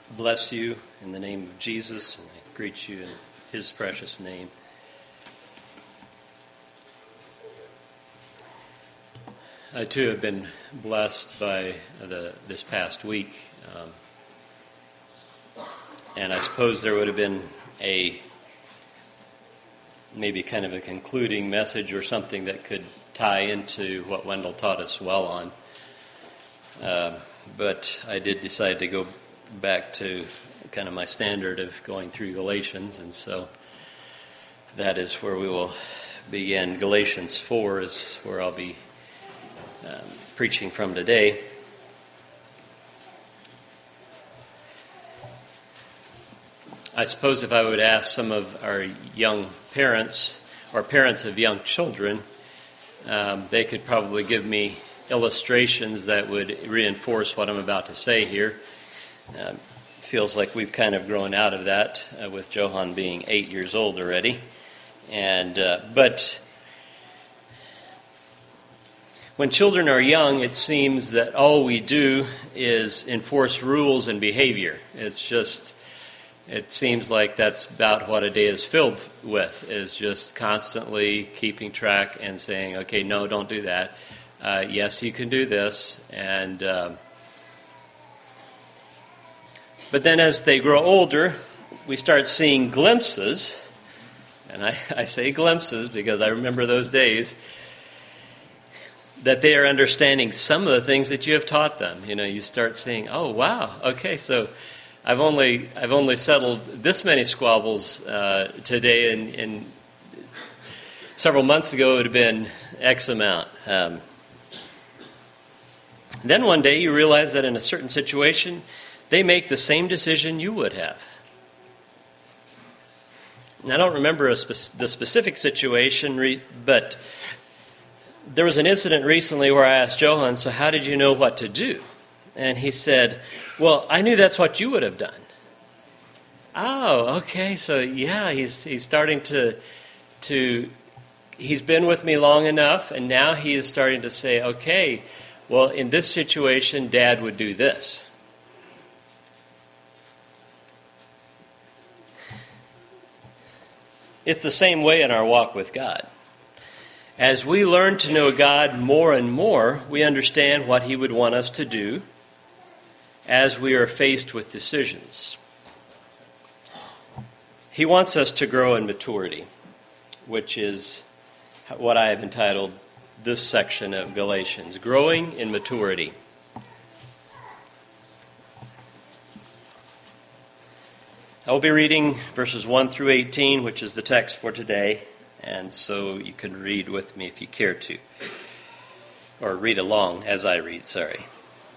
bless you in the name of Jesus, and I greet you in his precious name. I too have been blessed by this past week, and I suppose there would have been maybe kind of a concluding message or something that could tie into what Wendell taught us well on. But I did decide to go back to kind of my standard of going through Galatians, and so that is where we will begin. Galatians 4 is where I'll be preaching from today. I suppose if I would ask some of our young parents or parents of young children, they could probably give me illustrations that would reinforce what I'm about to say here. Feels like we've kind of grown out of that with Johan being 8 years old already. But when children are young, it seems that all we do is enforce rules and behavior. It seems like that's about what a day is filled with, is just constantly keeping track and saying, okay, no, don't do that. Yes, you can do this. But then as they grow older, we start seeing glimpses, and I say glimpses because I remember those days, that they are understanding some of the things that you have taught them. You know, you start seeing, oh, wow, okay, so I've only settled this many squabbles today, and several months ago it would have been X amount. Then one day you realize that in a certain situation, they make the same decision you would have. And I don't remember the specific situation, but there was an incident recently where I asked Johan, so how did you know what to do? And he said, well, I knew that's what you would have done. Oh, okay, so yeah, he's starting to he's been with me long enough, and now he is starting to say, okay, well, in this situation, Dad would do this. It's the same way in our walk with God. As we learn to know God more and more, we understand what He would want us to do as we are faced with decisions. He wants us to grow in maturity, which is what I have entitled this section of Galatians, Growing in Maturity. I will be reading verses 1 through 18, which is the text for today, and so you can read with me if you care to, or read along as I read, sorry.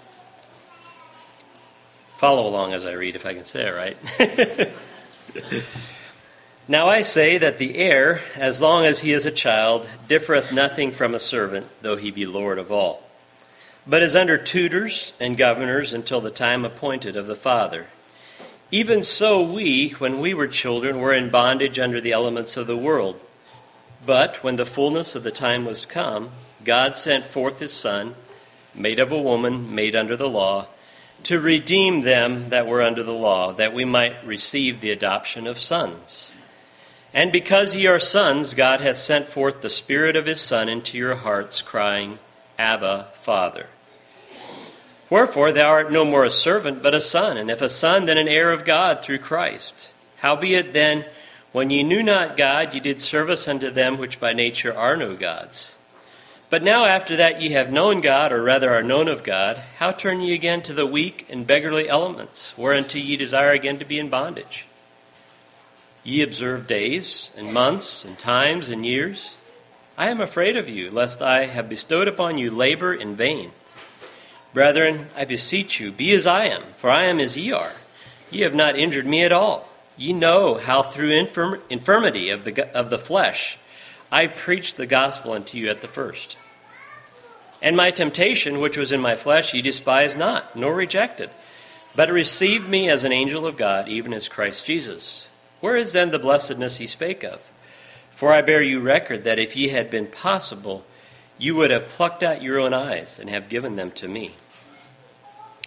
Follow along as I read, if I can say it right. Now I say that the heir, as long as he is a child, differeth nothing from a servant, though he be Lord of all, but is under tutors and governors until the time appointed of the Father. Even so we, when we were children, were in bondage under the elements of the world. But when the fullness of the time was come, God sent forth His Son, made of a woman, made under the law, to redeem them that were under the law, that we might receive the adoption of sons. And because ye are sons, God hath sent forth the Spirit of His Son into your hearts, crying, Abba, Father. Wherefore thou art no more a servant, but a son, and if a son, then an heir of God through Christ. Howbeit then, when ye knew not God, ye did service unto them which by nature are no gods. But now after that ye have known God, or rather are known of God, how turn ye again to the weak and beggarly elements, whereunto ye desire again to be in bondage? Ye observe days, and months, and times, and years. I am afraid of you, lest I have bestowed upon you labor in vain. Brethren, I beseech you, be as I am, for I am as ye are. Ye have not injured me at all. Ye know how through infirmity of the flesh I preached the gospel unto you at the first. And my temptation, which was in my flesh, ye despised not, nor rejected, but received me as an angel of God, even as Christ Jesus. Where is then the blessedness he spake of? For I bear you record that if ye had been possible, you would have plucked out your own eyes and have given them to me.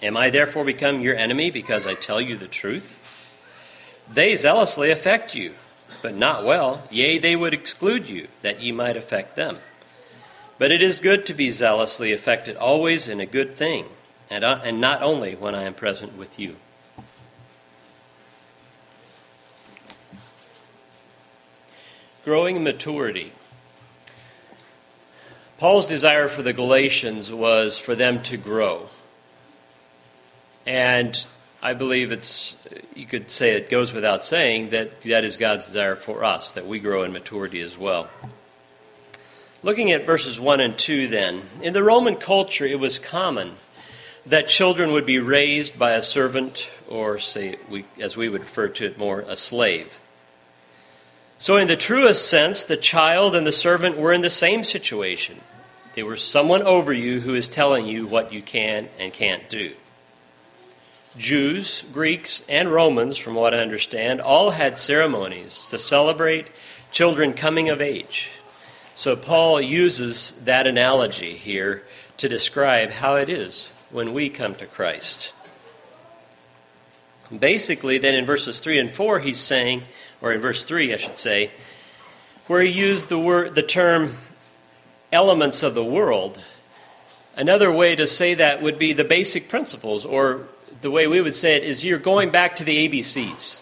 Am I therefore become your enemy because I tell you the truth? They zealously affect you, but not well. Yea, they would exclude you, that ye might affect them. But it is good to be zealously affected always in a good thing, and not only when I am present with you. Growing in maturity. Paul's desire for the Galatians was for them to grow. And I believe you could say it goes without saying that is God's desire for us, that we grow in maturity as well. Looking at verses 1 and 2 then, in the Roman culture it was common that children would be raised by a servant, or as we would refer to it more, a slave. So in the truest sense, the child and the servant were in the same situation. They were someone over you who is telling you what you can and can't do. Jews, Greeks, and Romans, from what I understand, all had ceremonies to celebrate children coming of age. So Paul uses that analogy here to describe how it is when we come to Christ. Basically, then in verses 3 and 4, he's saying, or in verse 3, I should say, where he used the term elements of the world. Another way to say that would be the basic principles, or the way we would say it is you're going back to the ABCs.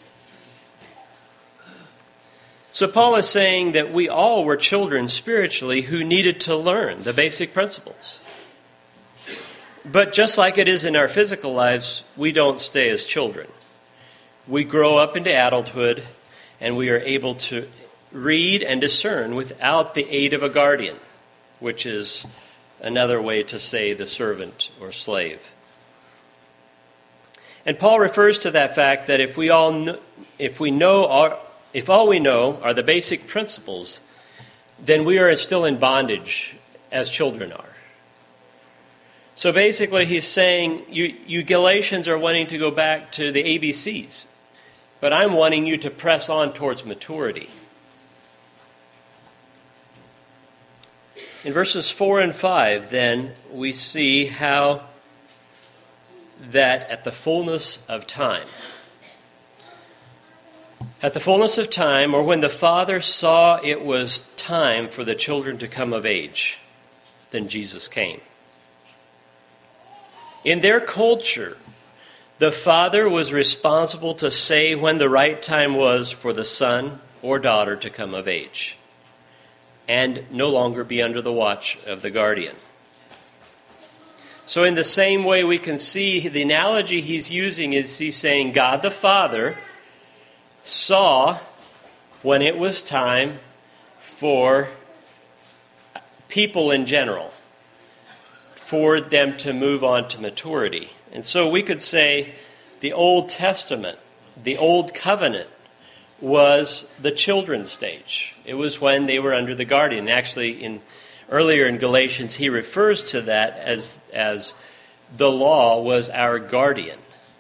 So Paul is saying that we all were children spiritually who needed to learn the basic principles. But just like it is in our physical lives, we don't stay as children. We grow up into adulthood, and we are able to read and discern without the aid of a guardian, which is another way to say the servant or slave. And Paul refers to that fact that if all we know are the basic principles, then we are still in bondage as children are. So basically he's saying, you Galatians are wanting to go back to the ABCs, but I'm wanting you to press on towards maturity. In verses 4 and 5, then, we see how that at the fullness of time, or when the Father saw it was time for the children to come of age, then Jesus came. In their culture, the father was responsible to say when the right time was for the son or daughter to come of age, and no longer be under the watch of the guardian. So in the same way, we can see the analogy he's using is he's saying God the Father saw when it was time for people in general, for them to move on to maturity. And so we could say the Old Testament, the Old Covenant, was the children's stage. It was when they were under the guardian. Actually, earlier in Galatians, he refers to that as the law was our guardian.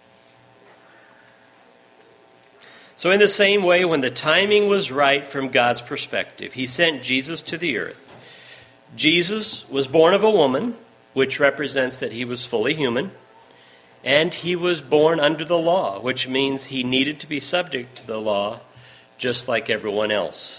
So in the same way, when the timing was right from God's perspective, he sent Jesus to the earth. Jesus was born of a woman, which represents that he was fully human, and he was born under the law, which means he needed to be subject to the law just like everyone else.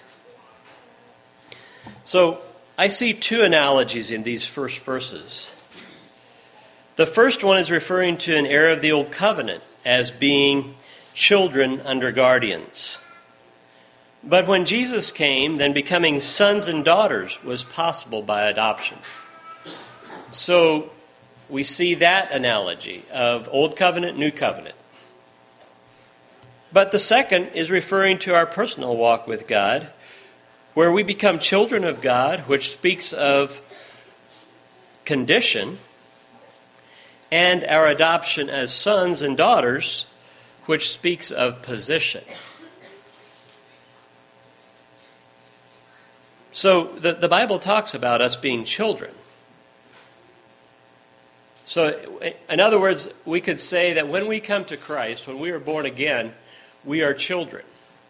So I see two analogies in these first verses. The first one is referring to an era of the Old Covenant as being children under guardians. But when Jesus came, then becoming sons and daughters was possible by adoption. So we see that analogy of Old Covenant, New Covenant. But the second is referring to our personal walk with God, where we become children of God, which speaks of condition, and our adoption as sons and daughters, which speaks of position. So the Bible talks about us being children. So in other words, we could say that when we come to Christ, when we are born again, we are children.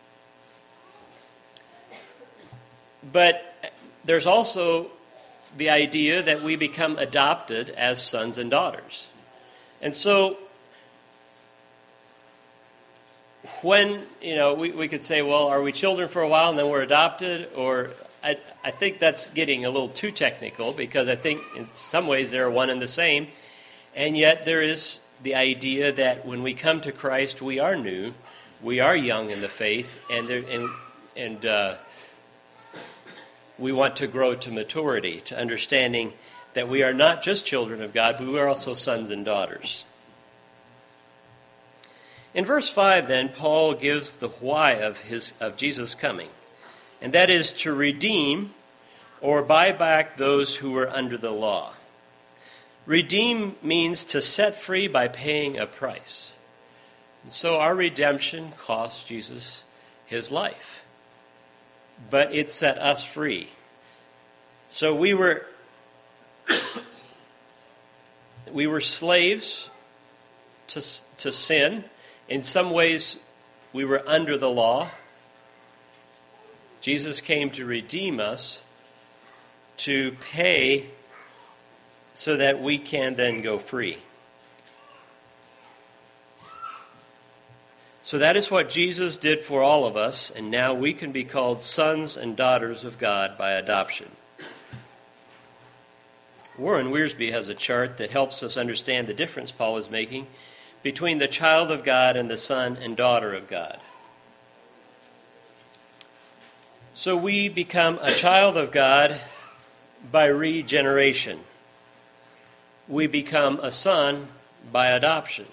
But there's also the idea that we become adopted as sons and daughters. And so when, we could say, well, are we children for a while and then we're adopted? Or I think that's getting a little too technical, because I think in some ways they're one and the same. And yet there is the idea that when we come to Christ, we are new, we are young in the faith, and we want to grow to maturity, to understanding that we are not just children of God, but we are also sons and daughters. In verse 5, then, Paul gives the why of Jesus' coming, and that is to redeem or buy back those who were under the law. Redeem means to set free by paying a price. And so our redemption cost Jesus his life, but it set us free. So we were slaves to sin. In some ways, we were under the law. Jesus came to redeem us, to pay so that we can then go free. So that is what Jesus did for all of us, and now we can be called sons and daughters of God by adoption. Warren Wiersbe has a chart that helps us understand the difference Paul is making between the child of God and the son and daughter of God. So we become a child of God by regeneration. We become a son by adoption.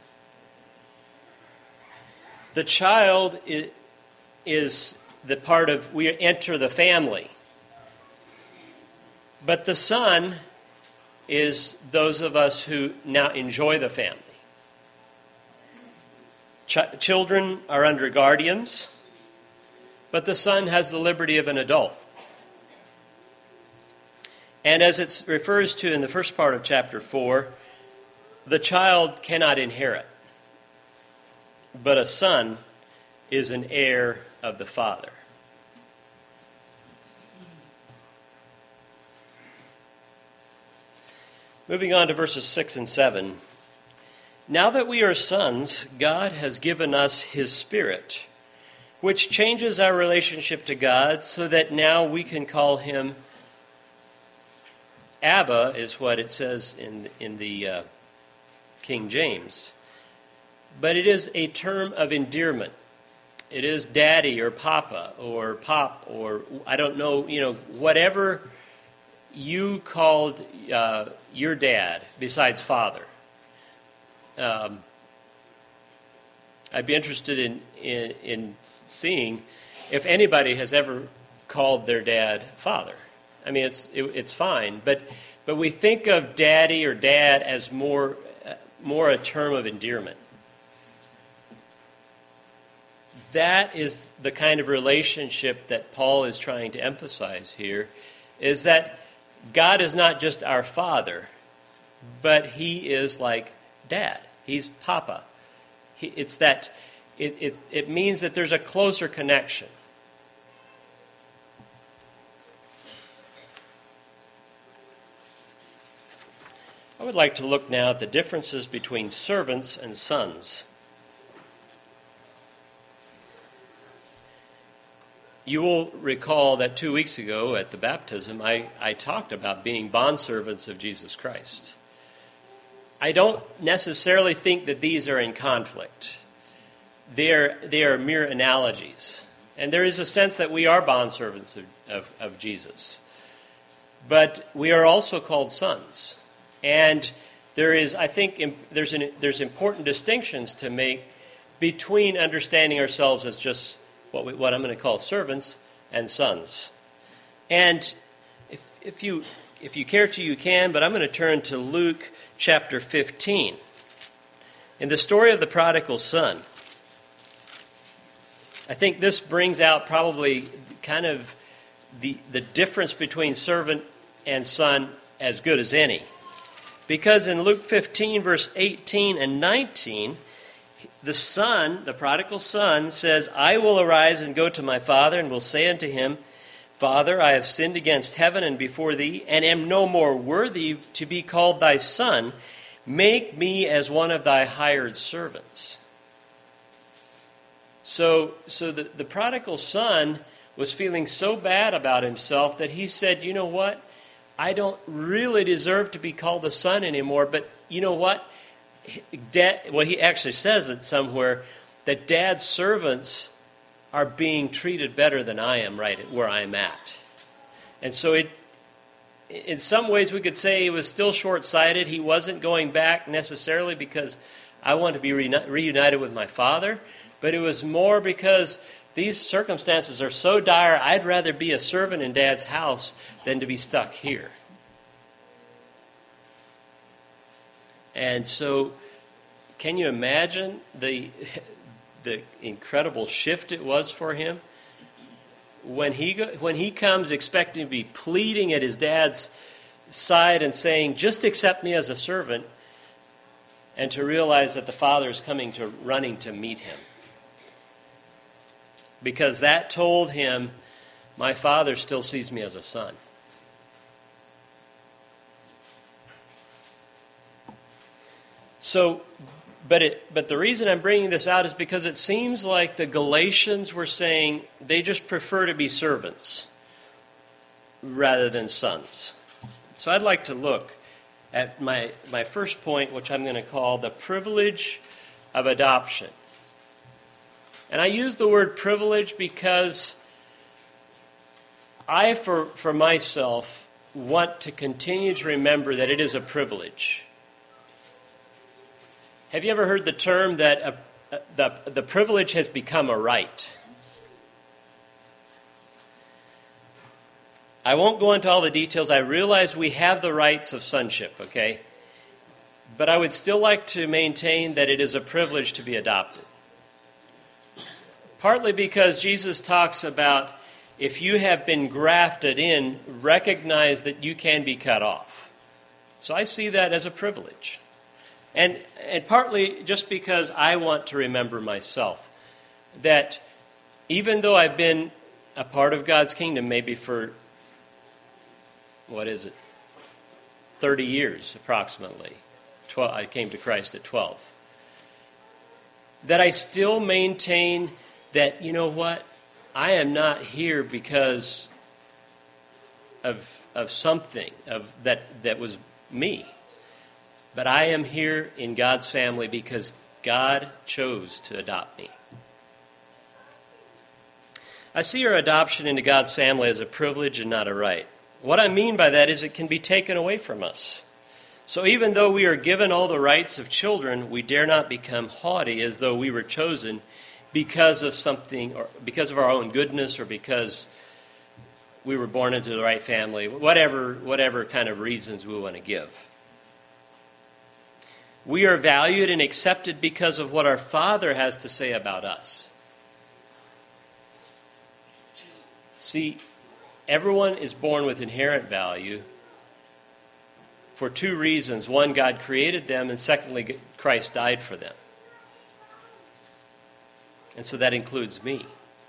The child is the part of, we enter the family. But the son is those of us who now enjoy the family. Children are under guardians, but the son has the liberty of an adult. And as it refers to in the first part of chapter 4, the child cannot inherit, but a son is an heir of the father. Moving on to verses 6 and 7. Now that we are sons, God has given us his Spirit, which changes our relationship to God so that now we can call him Abba, is what it says in the King James. But it is a term of endearment. It is daddy or papa or pop or I don't know, whatever you called your dad besides father. I'd be interested in seeing if anybody has ever called their dad father. I mean, it's fine, but we think of daddy or dad as more a term of endearment. That is the kind of relationship that Paul is trying to emphasize here, is that God is not just our father, but he is like dad. He's papa. It means that there's a closer connection. I would like to look now at the differences between servants and sons. You will recall that 2 weeks ago at the baptism, I talked about being bondservants of Jesus Christ. I don't necessarily think that these are in conflict. They are mere analogies. And there is a sense that we are bondservants of Jesus. But we are also called sons. And there's important distinctions to make between understanding ourselves as just what I'm going to call servants and sons. And if you care to, you can, but I'm going to turn to Luke chapter 15. In the story of the prodigal son, I think this brings out probably kind of the difference between servant and son as good as any. Because in Luke 15, verse 18 and 19, the son, the prodigal son, says, I will arise and go to my father, and will say unto him, Father, I have sinned against heaven and before thee, and am no more worthy to be called thy son. Make me as one of thy hired servants. So the prodigal son was feeling so bad about himself that he said, you know what? I don't really deserve to be called a son anymore, but you know what? He actually says it somewhere, that dad's servants are being treated better than I am right at where I'm at. And so in some ways we could say he was still short-sighted. He wasn't going back necessarily because I want to be reunited with my father, but it was more because these circumstances are so dire, I'd rather be a servant in Dad's house than to be stuck here. And so, can you imagine the incredible shift it was for him? When he comes expecting to be pleading at his dad's side and saying, just accept me as a servant, and to realize that the father is running to meet him. Because that told him, my father still sees me as a son. So, but the reason I'm bringing this out is because it seems like the Galatians were saying they just prefer to be servants rather than sons. So I'd like to look at my first point, which I'm going to call the privilege of adoption. And I use the word privilege because I, for myself, want to continue to remember that it is a privilege. Have you ever heard the term that the privilege has become a right? I won't go into all the details. I realize we have the rights of sonship, okay? But I would still like to maintain that it is a privilege to be adopted. Partly because Jesus talks about if you have been grafted in, recognize that you can be cut off. So I see that as a privilege. And partly just because I want to remember myself that even though I've been a part of God's kingdom maybe for, 30 years approximately. I came to Christ at 12. That I still maintain that, you know what, I am not here because of something that was me. But I am here in God's family because God chose to adopt me. I see our adoption into God's family as a privilege and not a right. What I mean by that is it can be taken away from us. So even though we are given all the rights of children, we dare not become haughty as though we were chosen because of something, or because of our own goodness, or because we were born into the right family, whatever kind of reasons we want to give. We are valued and accepted because of what our Father has to say about us. See, everyone is born with inherent value for two reasons. One, God created them, and secondly, Christ died for them. And so that includes me.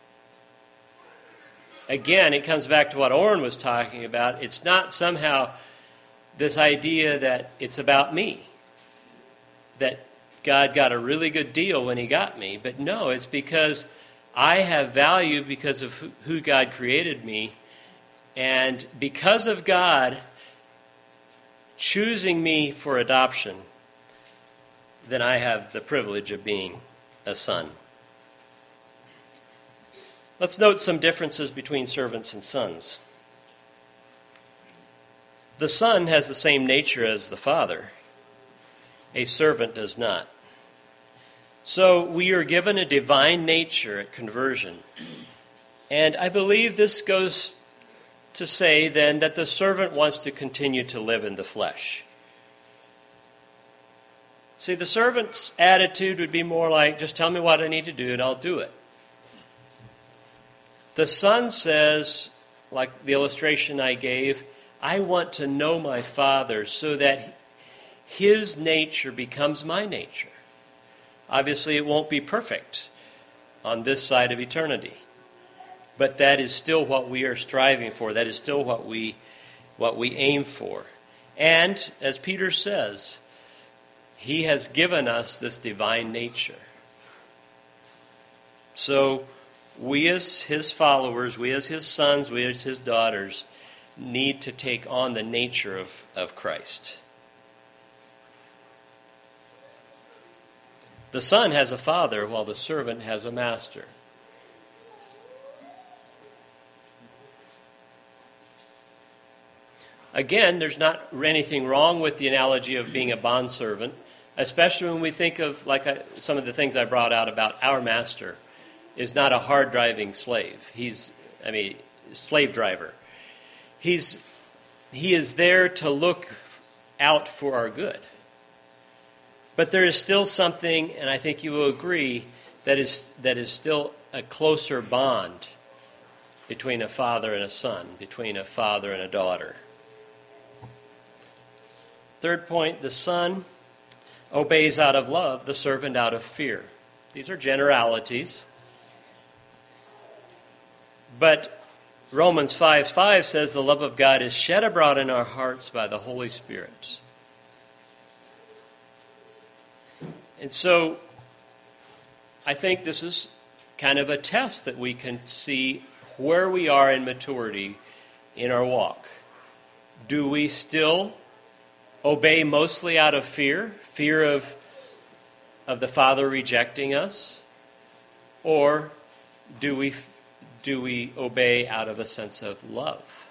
Again, it comes back to what Orrin was talking about. It's not somehow this idea that it's about me, that God got a really good deal when he got me. But no, it's because I have value because of who God created me. And because of God choosing me for adoption, then I have the privilege of being a son. Let's note some differences between servants and sons. The son has the same nature as the father. A servant does not. So we are given a divine nature at conversion. And I believe this goes to say then that the servant wants to continue to live in the flesh. See, the servant's attitude would be more like, just tell me what I need to do and I'll do it. The son says, like the illustration I gave, I want to know my Father so that his nature becomes my nature. Obviously, it won't be perfect on this side of eternity. But that is still what we are striving for. That is still what we aim for. And, as Peter says, He has given us this divine nature. So we as his followers, we as his sons, we as his daughters, need to take on the nature of Christ. The son has a father while the servant has a master. Again, there's not anything wrong with the analogy of being a bondservant, especially when we think of some of the things I brought out about our master is not a hard-driving slave. Slave driver. He is there to look out for our good. But there is still something, and I think you will agree, that is still a closer bond between a father and a son, between a father and a daughter. Third point, the son obeys out of love, the servant out of fear. These are generalities. But Romans 5:5 says the love of God is shed abroad in our hearts by the Holy Spirit. And so I think this is kind of a test that we can see where we are in maturity in our walk. Do we still obey mostly out of fear of the Father rejecting us? Or do we obey out of a sense of love?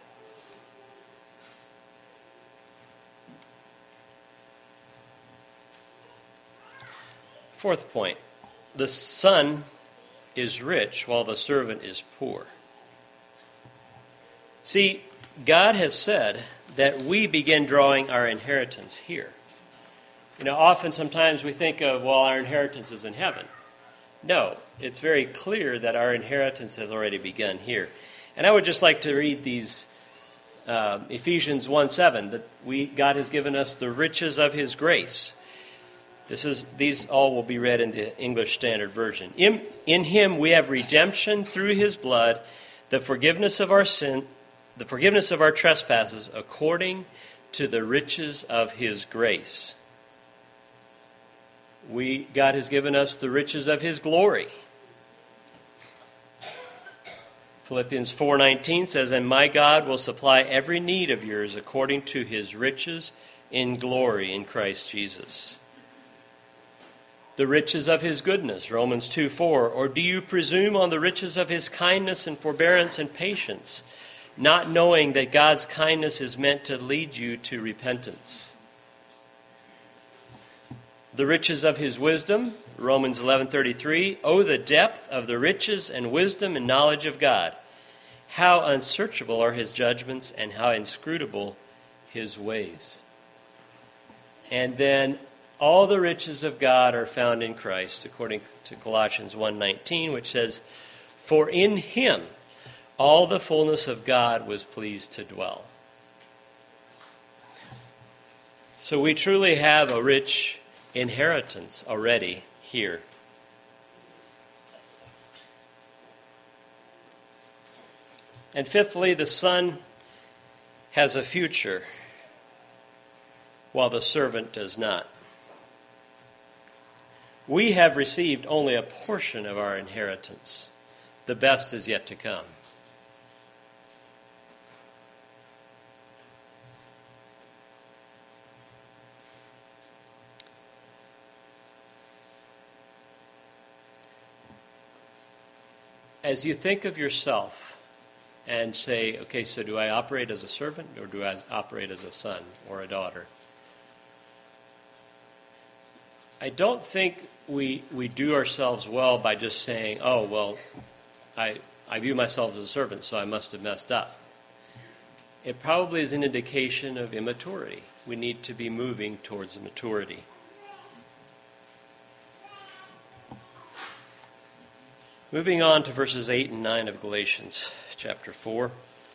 Fourth point, the son is rich while the servant is poor. See, God has said that we begin drawing our inheritance here. Sometimes we think of, our inheritance is in heaven. No, it's very clear that our inheritance has already begun here. And I would just like to read these Ephesians 1:7, that God has given us the riches of his grace. These all will be read in the English Standard Version. In him we have redemption through his blood, the forgiveness of our sin, the forgiveness of our trespasses, according to the riches of his grace. God has given us the riches of his glory. Philippians 4:19 says, "And my God will supply every need of yours according to his riches in glory in Christ Jesus." The riches of his goodness, Romans 2:4, "Or do you presume on the riches of his kindness and forbearance and patience, not knowing that God's kindness is meant to lead you to repentance?" The riches of his wisdom, Romans 11:33, "Oh, the depth of the riches and wisdom and knowledge of God! How unsearchable are his judgments and how inscrutable his ways." And then all the riches of God are found in Christ, according to Colossians 1:19, which says, "For in him all the fullness of God was pleased to dwell." So we truly have a rich inheritance already here. And fifthly, the son has a future, while the servant does not. We have received only a portion of our inheritance. The best is yet to come. As you think of yourself and say, okay, so do I operate as a servant or do I operate as a son or a daughter? I don't think we do ourselves well by just saying, oh, well, I view myself as a servant, so I must have messed up. It probably is an indication of immaturity. We need to be moving towards maturity. Moving on to verses 8 and 9 of Galatians chapter 4.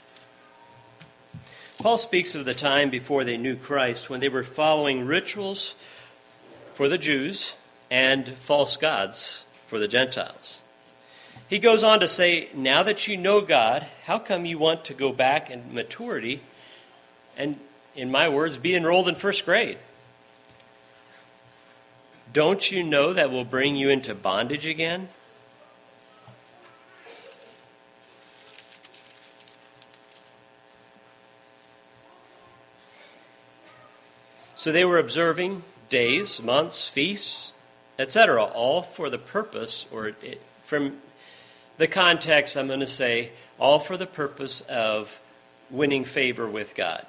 Paul speaks of the time before they knew Christ, when they were following rituals for the Jews and false gods for the Gentiles. He goes on to say, now that you know God, how come you want to go back in maturity and, in my words, be enrolled in first grade? Don't you know that will bring you into bondage again? So they were observing days, months, feasts, etc., all for the purpose, from the context, I'm going to say, all for the purpose of winning favor with God.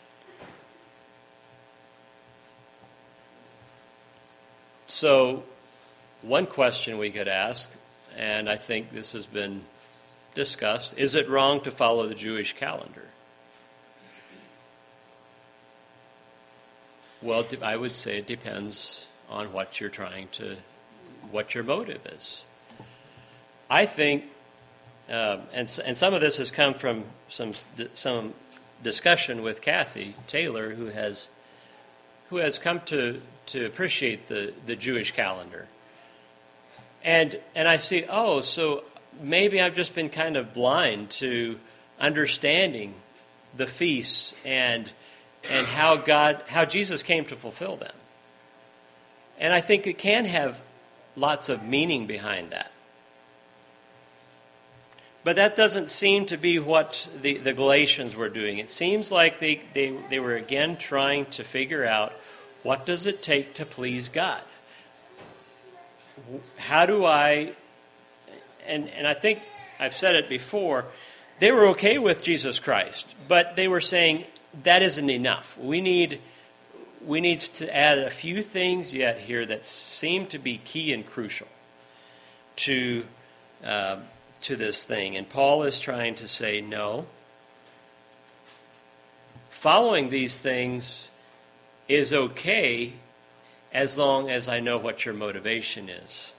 So, one question we could ask, and I think this has been discussed, is it wrong to follow the Jewish calendar? Well, I would say it depends on what you're what your motive is. I think, and some of this has come from some discussion with Kathy Taylor, who has come to appreciate the Jewish calendar. And I see, so maybe I've just been kind of blind to understanding the feasts and how Jesus came to fulfill them. And I think it can have lots of meaning behind that. But that doesn't seem to be what the Galatians were doing. It seems like they were again trying to figure out, what does it take to please God? How do I... And I think I've said it before, they were okay with Jesus Christ, but they were saying, that isn't enough. We need to add a few things yet here that seem to be key and crucial to this thing. And Paul is trying to say, no. Following these things is okay as long as I know what your motivation is.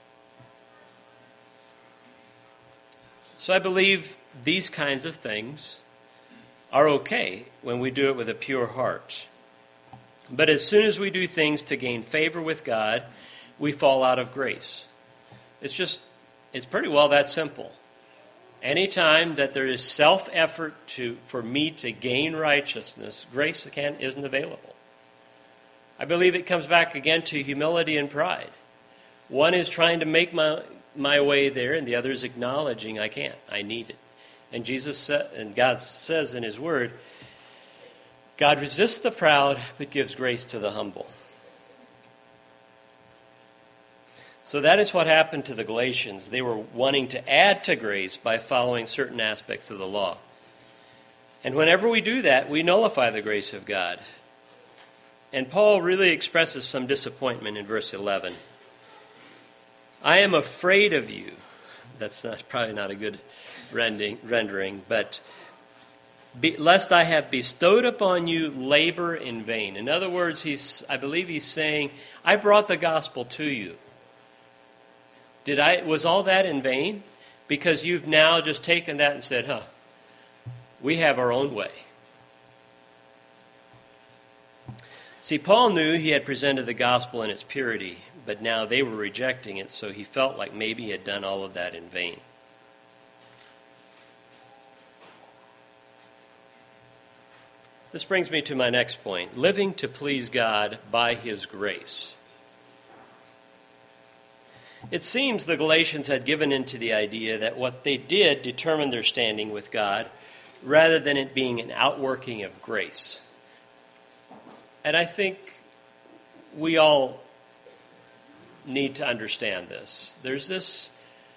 So I believe these kinds of things are okay when we do it with a pure heart. But as soon as we do things to gain favor with God, we fall out of grace. It's pretty well that simple. Anytime that there is self-effort for me to gain righteousness, grace again isn't available. I believe it comes back again to humility and pride. One is trying to make my way there, and the other is acknowledging I can't. I need it. And God says in His Word, God resists the proud, but gives grace to the humble. So that is what happened to the Galatians. They were wanting to add to grace by following certain aspects of the law. And whenever we do that, we nullify the grace of God. And Paul really expresses some disappointment in verse 11. I am afraid of you. That's probably not a good rendering, but lest I have bestowed upon you labor in vain. In other words, I believe he's saying, I brought the gospel to you. Was all that in vain? Because you've now just taken that and said, we have our own way. See, Paul knew he had presented the gospel in its purity, but now they were rejecting it, so he felt like maybe he had done all of that in vain. This brings me to my next point, living to please God by His grace. It seems the Galatians had given into the idea that what they did determined their standing with God, rather than it being an outworking of grace. And I think we all need to understand this. There's this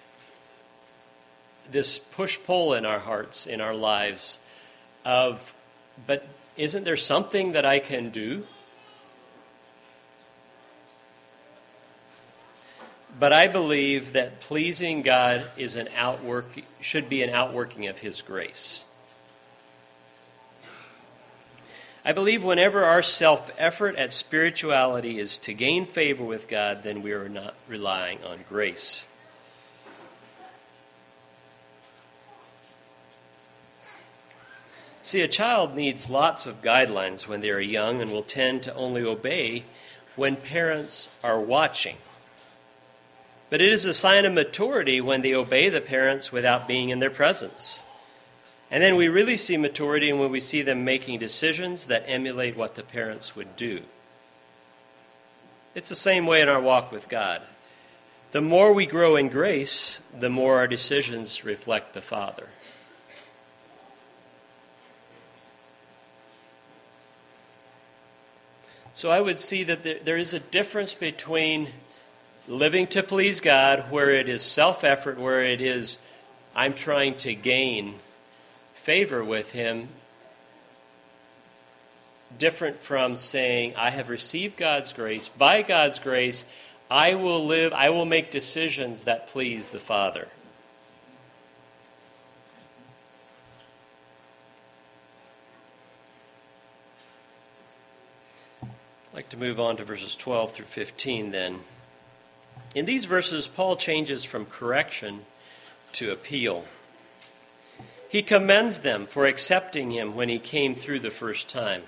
push-pull in our hearts, in our lives, but isn't there something that I can do? But I believe that pleasing God should be an outworking of His grace. I believe whenever our self-effort at spirituality is to gain favor with God, then we are not relying on grace. See, a child needs lots of guidelines when they are young and will tend to only obey when parents are watching. But it is a sign of maturity when they obey the parents without being in their presence. And then we really see maturity when we see them making decisions that emulate what the parents would do. It's the same way in our walk with God. The more we grow in grace, the more our decisions reflect the Father. So I would see that there is a difference between living to please God, where it is self-effort, where it is I'm trying to gain favor with Him, different from saying I have received God's grace. By God's grace, I will make decisions that please the Father. I'd like to move on to verses 12 through 15 then. In these verses, Paul changes from correction to appeal. He commends them for accepting him when he came through the first time.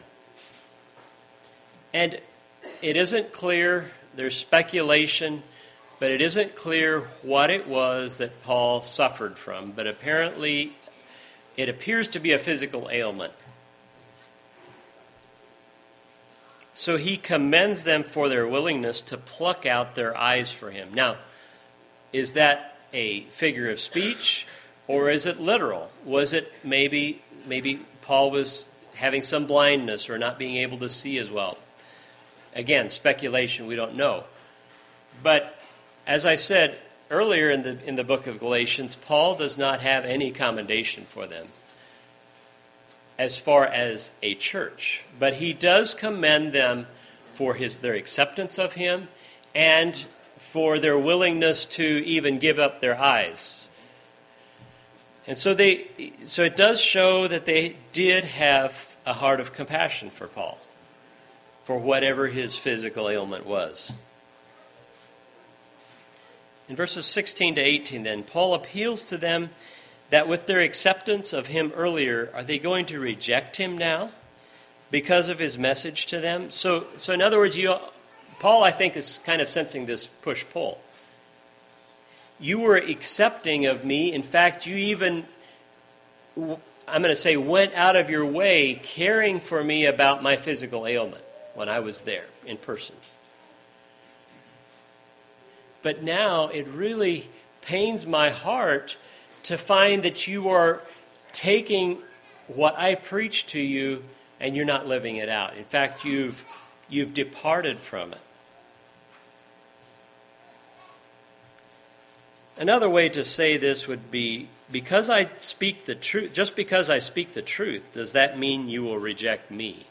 And it isn't clear, there's speculation, but it isn't clear what it was that Paul suffered from. But apparently, it appears to be a physical ailment. So he commends them for their willingness to pluck out their eyes for him. Now, is that a figure of speech, or is it literal? Was it maybe Paul was having some blindness or not being able to see as well? Again, speculation, we don't know. But as I said earlier in the book of Galatians, Paul does not have any commendation for them as far as a church. But he does commend them for their acceptance of him and for their willingness to even give up their eyes. And so it does show that they did have a heart of compassion for Paul, for whatever his physical ailment was. In verses 16 to 18 then, Paul appeals to them that with their acceptance of him earlier, are they going to reject him now because of his message to them? So in other words, Paul, I think, is kind of sensing this push-pull. You were accepting of me. In fact, you even, I'm going to say, went out of your way caring for me about my physical ailment when I was there in person. But now it really pains my heart to find that you are taking what I preach to you and you're not living it out. In fact, you've departed from it. Another way to say this would be, because I speak the truth, just because I speak the truth, does that mean you will reject me?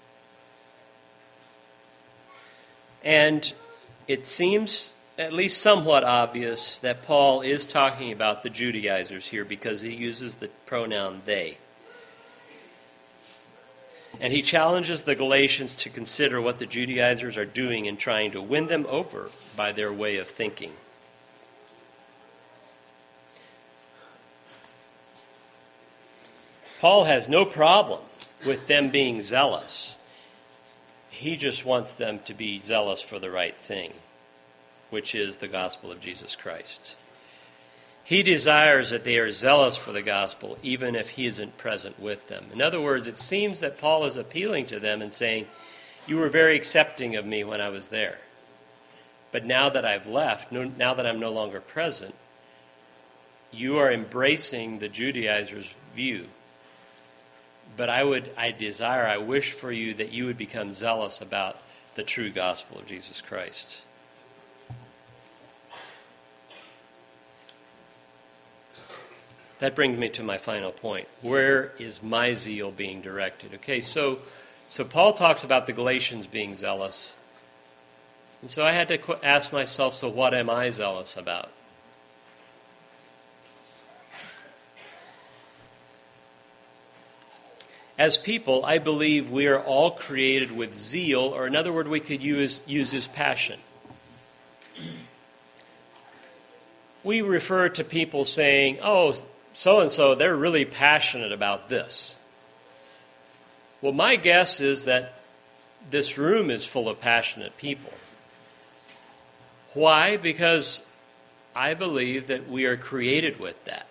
And it seems at least somewhat obvious that Paul is talking about the Judaizers here because he uses the pronoun they. And he challenges the Galatians to consider what the Judaizers are doing in trying to win them over by their way of thinking. Paul has no problem with them being zealous. He just wants them to be zealous for the right thing, which is the gospel of Jesus Christ. He desires that they are zealous for the gospel, even if he isn't present with them. In other words, it seems that Paul is appealing to them and saying, you were very accepting of me when I was there. But now that I've left, now that I'm no longer present, you are embracing the Judaizers' view. But I wish for you that you would become zealous about the true gospel of Jesus Christ. That brings me to my final point. Where is my zeal being directed? Okay, so Paul talks about the Galatians being zealous. And so I had to ask myself, so what am I zealous about? As people, I believe we are all created with zeal, or another word we could use is passion. We refer to people saying, oh, so-and-so, they're really passionate about this. Well, my guess is that this room is full of passionate people. Why? Because I believe that we are created with that.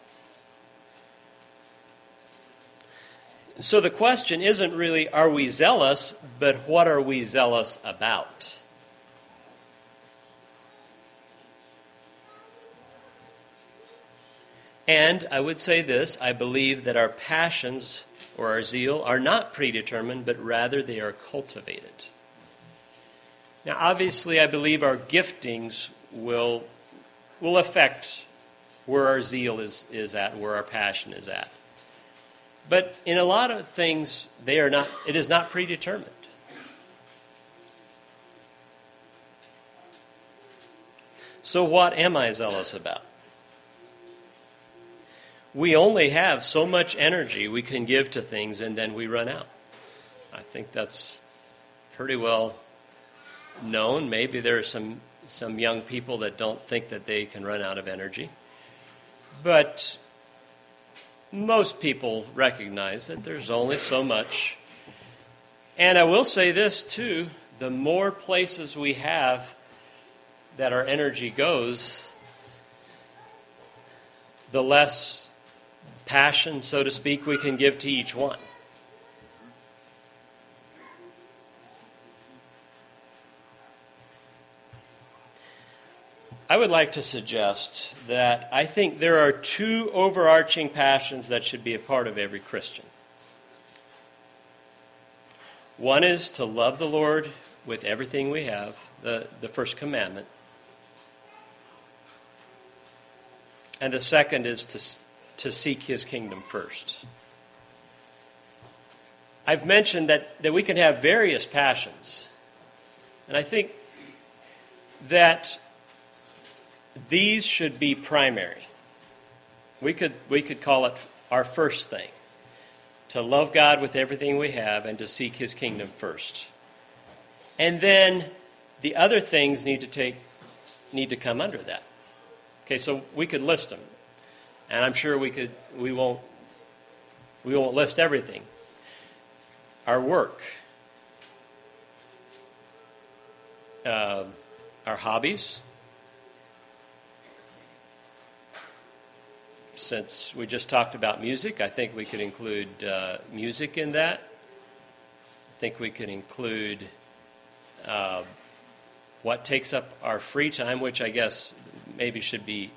So the question isn't really, are we zealous, but what are we zealous about? And I would say this, I believe that our passions or our zeal are not predetermined, but rather they are cultivated. Now, obviously, I believe our giftings will affect where our zeal is at, where our passion is at. But in a lot of things, it is not predetermined. So what am I zealous about? We only have so much energy we can give to things, and then we run out. I think that's pretty well known. Maybe there are some young people that don't think that they can run out of energy. But most people recognize that there's only so much. And I will say this, too. The more places we have that our energy goes, the less passion, so to speak, we can give to each one. I would like to suggest that I think there are two overarching passions that should be a part of every Christian. One is to love the Lord with everything we have, the first commandment. And the second is to seek His kingdom first. I've mentioned that we can have various passions. And I think that these should be primary. We could call it our first thing. To love God with everything we have and to seek His kingdom first. And then the other things need to come under that. Okay, so we could list them. And I'm sure we won't list everything. Our work, our hobbies. Since we just talked about music, I think we could include music in that. I think we could include what takes up our free time, which I guess maybe should be,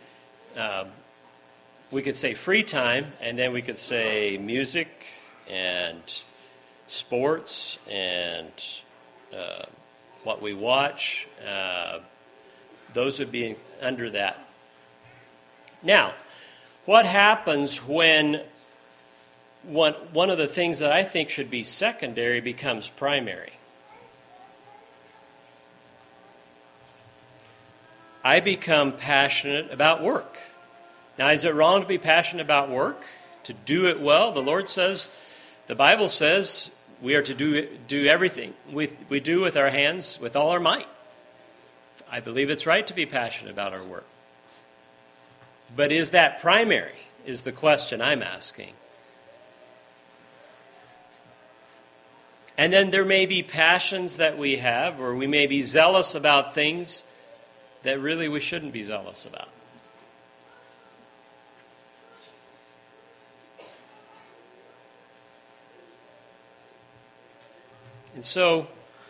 we could say free time, and then we could say music and sports and what we watch. Those would be under that. Now, what happens when one of the things that I think should be secondary becomes primary? I become passionate about work. Now, is it wrong to be passionate about work? To do it well? The Lord says, the Bible says, we are to do everything we do with our hands, with all our might. I believe it's right to be passionate about our work. But is that primary, is the question I'm asking. And then there may be passions that we have, or we may be zealous about things that really we shouldn't be zealous about. And so,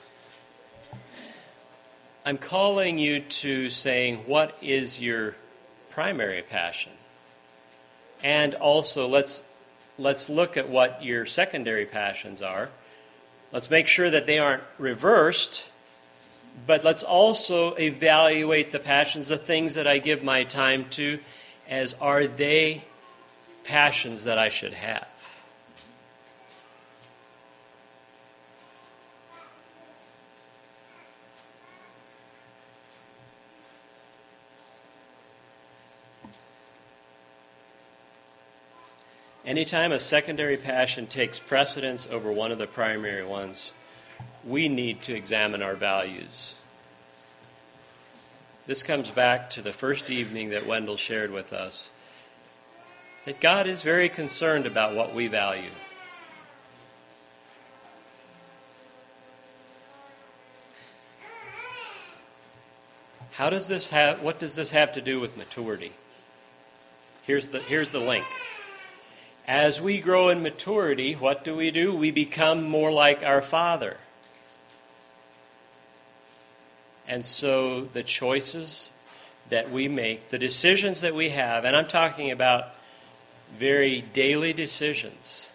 I'm calling you to saying, what is your primary passion? And also, let's look at what your secondary passions are. Let's make sure that they aren't reversed, but let's also evaluate the passions, the things that I give my time to, as are they passions that I should have? Anytime a secondary passion takes precedence over one of the primary ones, we need to examine our values. This comes back to the first evening that Wendell shared with us, that God is very concerned about what we value. What does this have to do with maturity? Here's the link. As we grow in maturity, what do? We become more like our Father. And so the choices that we make, the decisions that we have, and I'm talking about very daily decisions.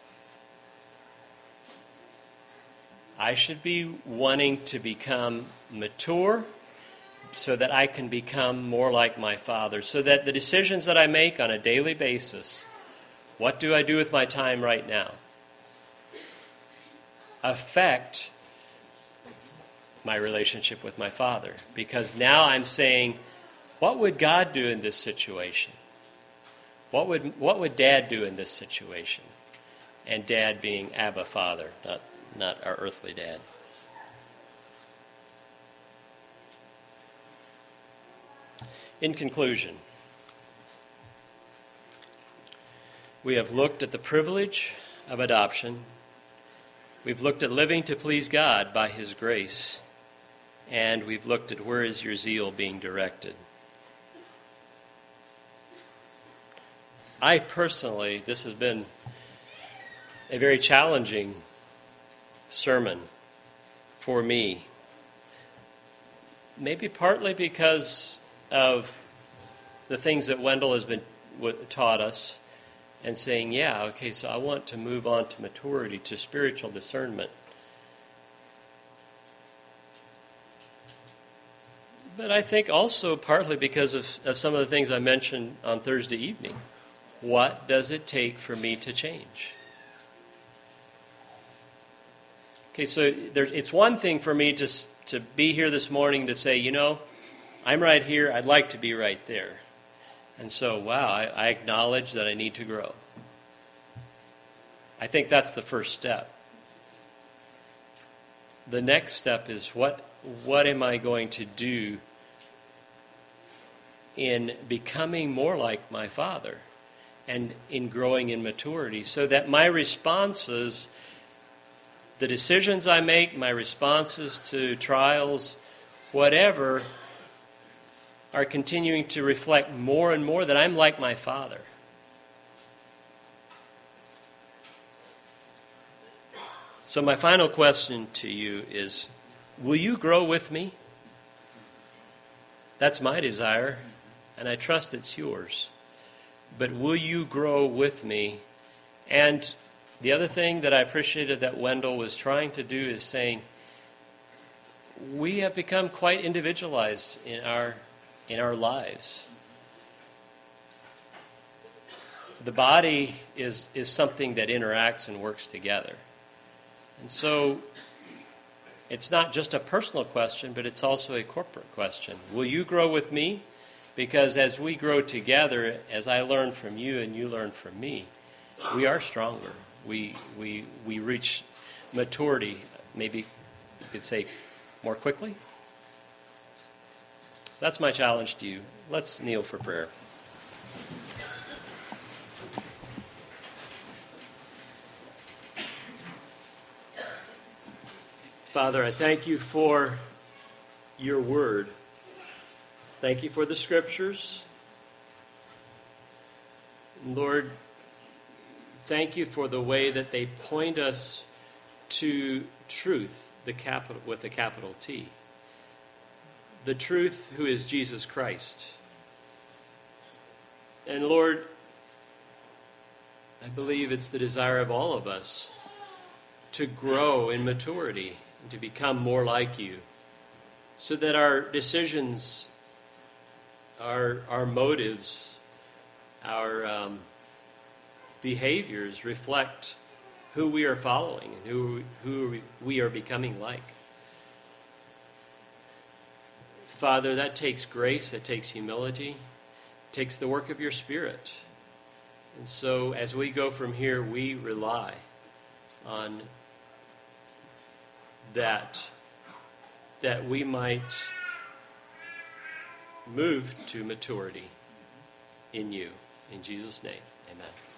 I should be wanting to become mature so that I can become more like my Father, so that the decisions that I make on a daily basis, what do I do with my time right now, affect my relationship with my Father. Because now I'm saying, what would God do in this situation? What would Dad do in this situation? And Dad being Abba, Father, not our earthly dad. In conclusion, we have looked at the privilege of adoption. We've looked at living to please God by His grace. And we've looked at where is your zeal being directed. I personally, this has been a very challenging sermon for me. Maybe partly because of the things that Wendell has been taught us, and saying, yeah, okay, so I want to move on to maturity, to spiritual discernment. But I think also partly because of some of the things I mentioned on Thursday evening. What does it take for me to change? Okay, so it's one thing for me to be here this morning to say, I'm right here, I'd like to be right there. And so, I acknowledge that I need to grow. I think that's the first step. The next step is what am I going to do in becoming more like my Father and in growing in maturity, so that my responses, the decisions I make, my responses to trials, whatever, are continuing to reflect more and more that I'm like my Father. So my final question to you is, will you grow with me? That's my desire, and I trust it's yours. But will you grow with me? And the other thing that I appreciated that Wendell was trying to do is saying, we have become quite individualized in our lives. The body is something that interacts and works together. And so it's not just a personal question, but it's also a corporate question. Will you grow with me? Because as we grow together, as I learn from you and you learn from me, we are stronger. We reach maturity, maybe you could say more quickly. That's my challenge to you. Let's kneel for prayer. Father, I thank you for your word. Thank you for the scriptures. Lord, thank you for the way that they point us to truth, with a capital T. The truth who is Jesus Christ. And Lord, I believe it's the desire of all of us to grow in maturity and to become more like you, so that our decisions, our motives, our behaviors reflect who we are following and who we are becoming like. Father, that takes grace, that takes humility, it takes the work of your Spirit. And so as we go from here, we rely on that we might move to maturity in you. In Jesus' name, amen.